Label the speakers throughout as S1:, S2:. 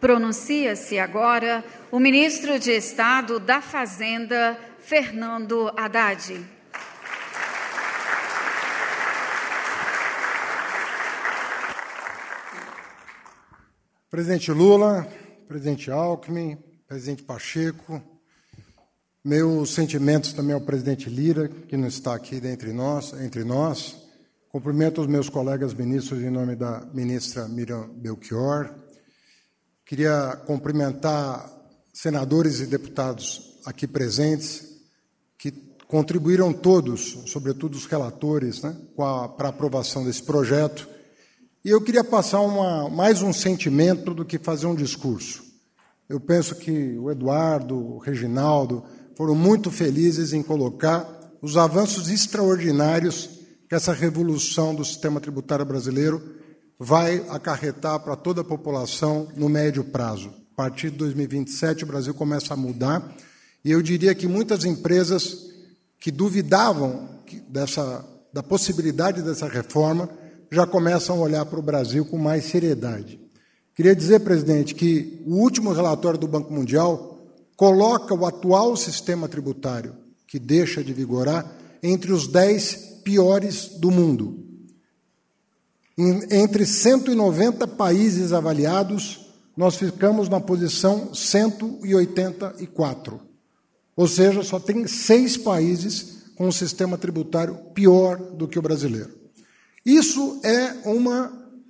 S1: Pronuncia-se agora o ministro de Estado da Fazenda, Fernando Haddad.
S2: Presidente Lula, presidente Alckmin, presidente Pacheco, meus sentimentos também ao presidente Lira, que não está aqui entre nós. Cumprimento os meus colegas ministros em nome da ministra Miriam Belchior. Queria cumprimentar senadores e deputados aqui presentes, que contribuíram todos, sobretudo os relatores, para a aprovação desse projeto. E eu queria passar mais um sentimento do que fazer um discurso. Eu penso que o Eduardo, o Reginaldo, foram muito felizes em colocar os avanços extraordinários que essa revolução do sistema tributário brasileiro vai acarretar para toda a população no médio prazo. A partir de 2027, o Brasil começa a mudar, e eu diria que muitas empresas que duvidavam da possibilidade dessa reforma já começam a olhar para o Brasil com mais seriedade. Queria dizer, presidente, que o último relatório do Banco Mundial coloca o atual sistema tributário, que deixa de vigorar, entre os 10 piores do mundo. Entre 190 países avaliados, nós ficamos na posição 184. Ou seja, só tem 6 países com um sistema tributário pior do que o brasileiro. Isso é um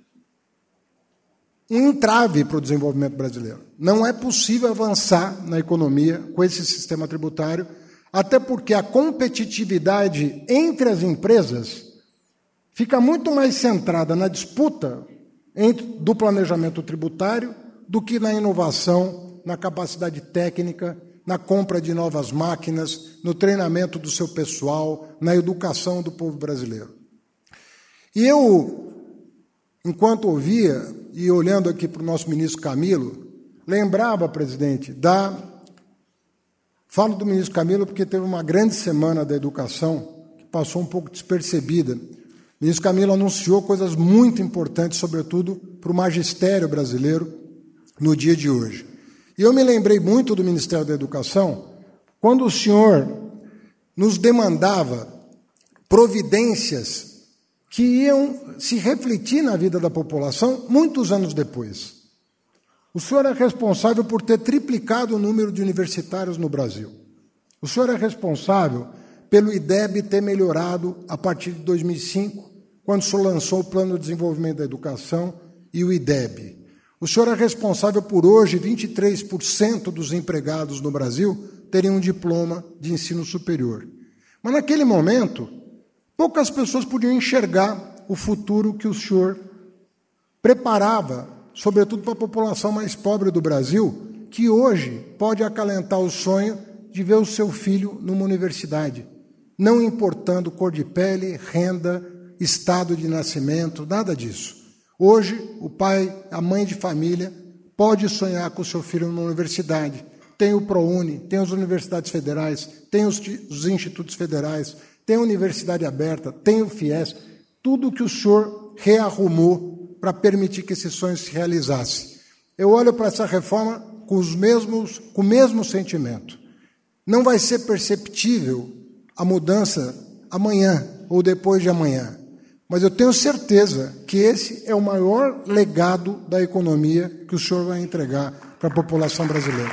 S2: entrave para o desenvolvimento brasileiro. Não é possível avançar na economia com esse sistema tributário, até porque a competitividade entre as empresas fica muito mais centrada na disputa do planejamento tributário do que na inovação, na capacidade técnica, na compra de novas máquinas, no treinamento do seu pessoal, na educação do povo brasileiro. E eu, enquanto ouvia, e olhando aqui para o nosso ministro Camilo, lembrava, presidente, falo do ministro Camilo porque teve uma grande semana da educação, que passou um pouco despercebida. O ministro Camilo anunciou coisas muito importantes, sobretudo para o magistério brasileiro, no dia de hoje. E eu me lembrei muito do Ministério da Educação, quando o senhor nos demandava providências que iam se refletir na vida da população muitos anos depois. O senhor é responsável por ter triplicado o número de universitários no Brasil. O senhor é responsável pelo IDEB ter melhorado a partir de 2005, quando o senhor lançou o Plano de Desenvolvimento da Educação e o IDEB. O senhor é responsável por hoje 23% dos empregados no Brasil terem um diploma de ensino superior. Mas naquele momento, poucas pessoas podiam enxergar o futuro que o senhor preparava, sobretudo para a população mais pobre do Brasil, que hoje pode acalentar o sonho de ver o seu filho numa universidade, não importando cor de pele, renda, estado de nascimento, nada disso. Hoje, o pai, a mãe de família, pode sonhar com o seu filho numa universidade. Tem o ProUni, tem as universidades federais, tem os institutos federais, tem a universidade aberta, tem o FIES, tudo que o senhor rearrumou para permitir que esse sonho se realizasse. Eu olho para essa reforma com o mesmo sentimento. Não vai ser perceptível a mudança amanhã ou depois de amanhã, mas eu tenho certeza que esse é o maior legado da economia que o senhor vai entregar para a população brasileira.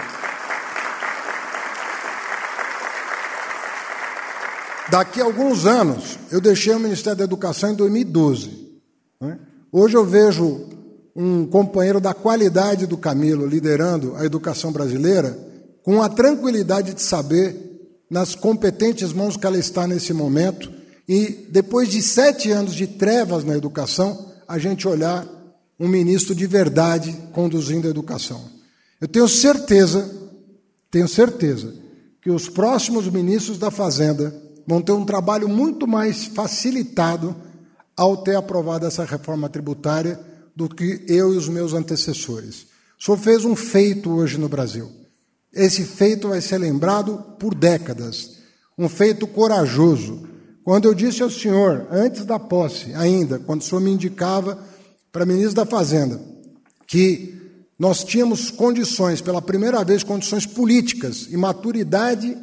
S2: Daqui a alguns anos, eu deixei o Ministério da Educação em 2012. Hoje eu vejo um companheiro da qualidade do Camilo liderando a educação brasileira com a tranquilidade de saber, nas competentes mãos que ela está nesse momento, e depois de 7 anos de trevas na educação, a gente olhar um ministro de verdade conduzindo a educação. Eu tenho certeza que os próximos ministros da Fazenda vão ter um trabalho muito mais facilitado ao ter aprovado essa reforma tributária do que eu e os meus antecessores. O senhor fez um feito hoje no Brasil. Esse feito vai ser lembrado por décadas. Um feito corajoso. Quando eu disse ao senhor, antes da posse ainda, quando o senhor me indicava para ministro da Fazenda, que nós tínhamos condições, pela primeira vez, condições políticas e maturidade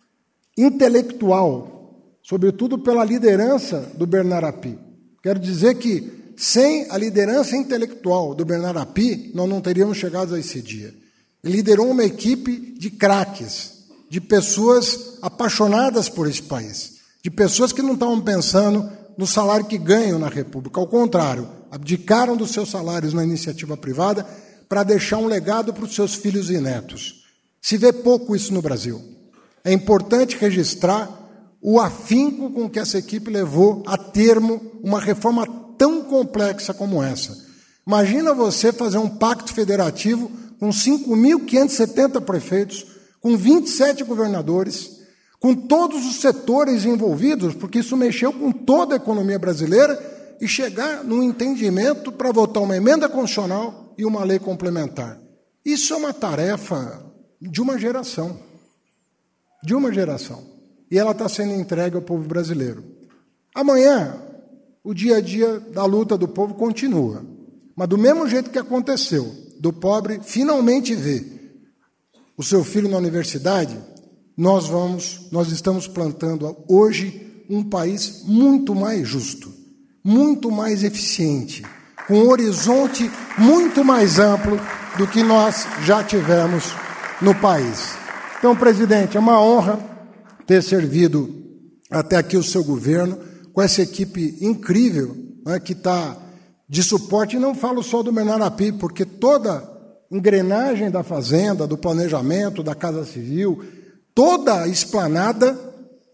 S2: intelectual, sobretudo pela liderança do Bernard Api. Quero dizer que, sem a liderança intelectual do Bernard Api, nós não teríamos chegado a esse dia. Ele liderou uma equipe de craques, de pessoas apaixonadas por esse país, de pessoas que não estavam pensando no salário que ganham na República. Ao contrário, abdicaram dos seus salários na iniciativa privada para deixar um legado para os seus filhos e netos. Se vê pouco isso no Brasil. É importante registrar o afinco com que essa equipe levou a termo uma reforma tão complexa como essa. Imagina você fazer um pacto federativo com 5.570 prefeitos, com 27 governadores, com todos os setores envolvidos, porque isso mexeu com toda a economia brasileira, e chegar num entendimento para votar uma emenda constitucional e uma lei complementar. Isso é uma tarefa de uma geração. De uma geração. E ela está sendo entregue ao povo brasileiro. Amanhã, o dia a dia da luta do povo continua. Mas do mesmo jeito que aconteceu, do pobre finalmente ver o seu filho na universidade, nós estamos plantando hoje um país muito mais justo, muito mais eficiente, com um horizonte muito mais amplo do que nós já tivemos no país. Então, presidente, é uma honra ter servido até aqui o seu governo, com essa equipe incrível, né, que está de suporte, e não falo só do Bernard Api, porque toda a engrenagem da Fazenda, do planejamento, da Casa Civil, toda a esplanada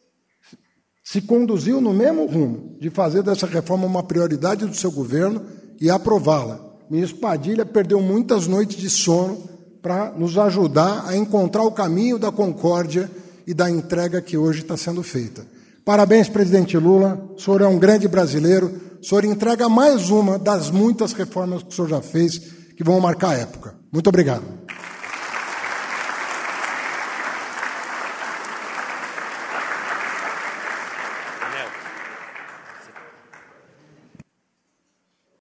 S2: se conduziu no mesmo rumo, de fazer dessa reforma uma prioridade do seu governo e aprová-la. O ministro Padilha perdeu muitas noites de sono para nos ajudar a encontrar o caminho da concórdia e da entrega que hoje está sendo feita. Parabéns, presidente Lula, o senhor é um grande brasileiro, o senhor entrega mais uma das muitas reformas que o senhor já fez, que vão marcar a época. Muito obrigado.